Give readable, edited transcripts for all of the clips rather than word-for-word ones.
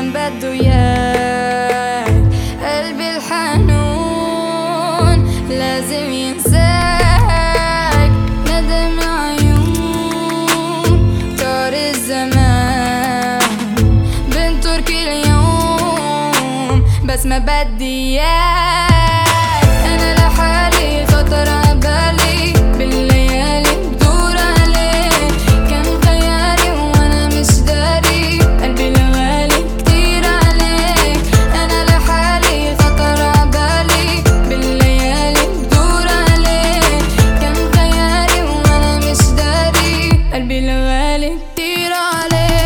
كان بده اياك. قلبي الحنون لازم ينساك. ندم عيون طار الزمان بنطر كل يوم بس ما بدي اياك. انا لحالي خطر عبالي بالليالي بدور عليك. كان خيالي وانا مش داري قلبي الغالي كتير عليك. انا لحالي خطر عبالي بالليالي بدور عليك. كان خيالي وانا مش داري قلبي الغالي كتير عليك.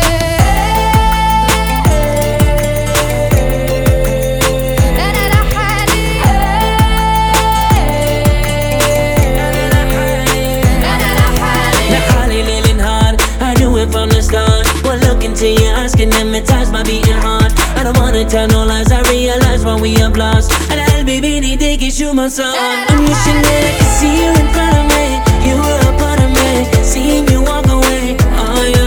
From the start, one look into your eyes can hypnotize my beating heart. I don't wanna tell no lies, I realize what we have lost. And I'll be beating, take it, shoot my song. I'm wishing that I could see you in front of me. You were a part of me, seeing you walk away. Oh, you